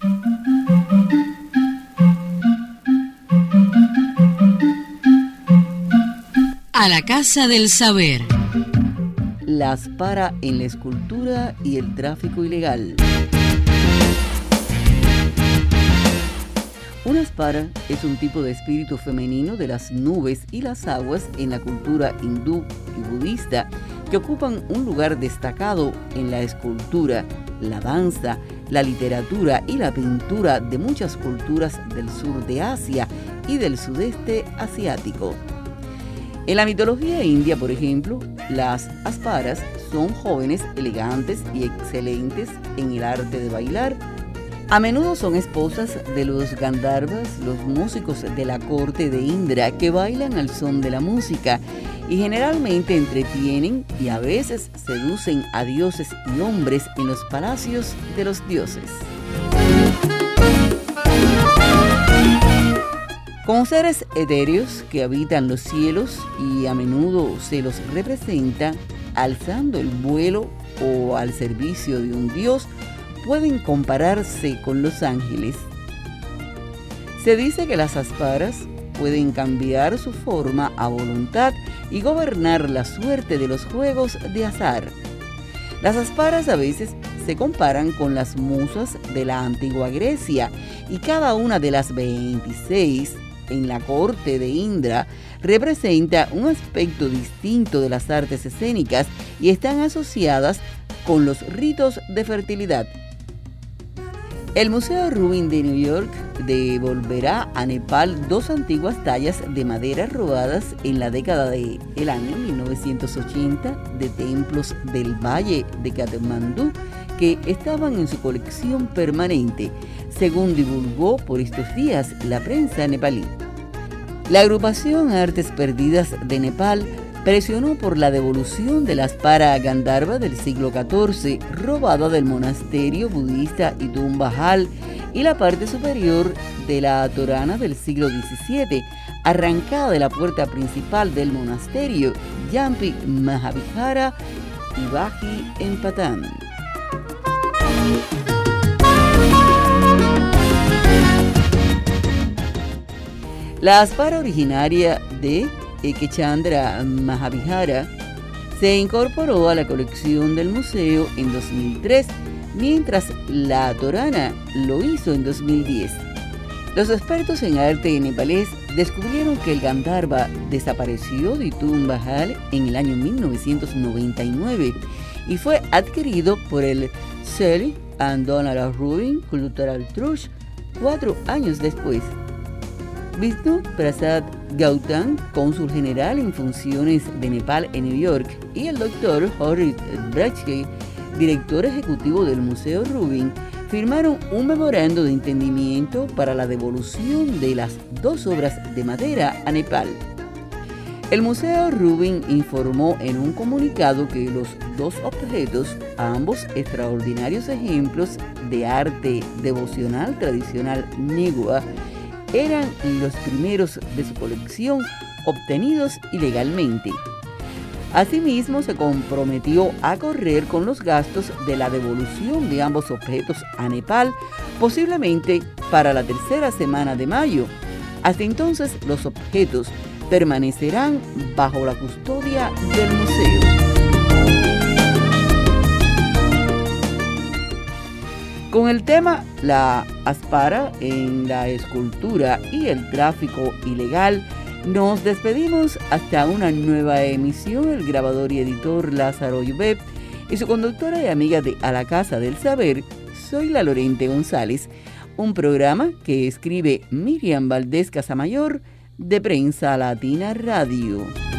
A la Casa del Saber. La aspara en la escultura y el tráfico ilegal. Una aspara es un tipo de espíritu femenino de las nubes y las aguas en la cultura hindú y budista que ocupan un lugar destacado en la escultura, la danza, la literatura y la pintura de muchas culturas del sur de Asia y del sudeste asiático. En la mitología india, por ejemplo, las asparas son jóvenes elegantes y excelentes en el arte de bailar. A menudo son esposas de los Gandharvas, los músicos de la corte de Indra que bailan al son de la música y generalmente entretienen y a veces seducen a dioses y hombres en los palacios de los dioses. Como seres etéreos que habitan los cielos y a menudo se los representa alzando el vuelo o al servicio de un dios, pueden compararse con los ángeles. Se dice que las asparas pueden cambiar su forma a voluntad y gobernar la suerte de los juegos de azar. Las asparas a veces se comparan con las musas de la antigua Grecia y cada una de las 26 en la corte de Indra representa un aspecto distinto de las artes escénicas y están asociadas con los ritos de fertilidad. El Museo Rubin de New York devolverá a Nepal 2 antiguas tallas de madera robadas en la década del año 1980 de templos del Valle de Katmandú que estaban en su colección permanente, según divulgó por estos días la prensa nepalí. La agrupación Artes Perdidas de Nepal presionó por la devolución de la aspara Gandharva del siglo XIV, robada del monasterio budista Idum Bahal, y la parte superior de la torana del siglo XVII, arrancada de la puerta principal del monasterio, Yampi Mahavihara y Baji en Patán. La aspara originaria de Ekechandra Mahavihara se incorporó a la colección del museo en 2003, mientras la torana lo hizo en 2010. Los expertos en arte nepalés descubrieron que el Gandharva desapareció de Idum Bahal en el año 1999 y fue adquirido por el Shelley and Donald Rubin Cultural Trust 4 años después. Vishnu Prasad Gautam, cónsul general en funciones de Nepal en New York, y el Dr. Horit Brachke, director ejecutivo del Museo Rubin, firmaron un memorando de entendimiento para la devolución de las 2 obras de madera a Nepal. El Museo Rubin informó en un comunicado que los 2 objetos, ambos extraordinarios ejemplos de arte devocional tradicional Negua, eran los primeros de su colección obtenidos ilegalmente. Asimismo, se comprometió a correr con los gastos de la devolución de ambos objetos a Nepal, posiblemente para la 3ª semana de mayo. Hasta entonces, los objetos permanecerán bajo la custodia del museo. Con el tema La aspara en la escultura y el tráfico ilegal, nos despedimos hasta una nueva emisión. El grabador y editor Lázaro Yubeb y su conductora y amiga de A la Casa del Saber, soy la Lorente González, un programa que escribe Miriam Valdés Casamayor de Prensa Latina Radio.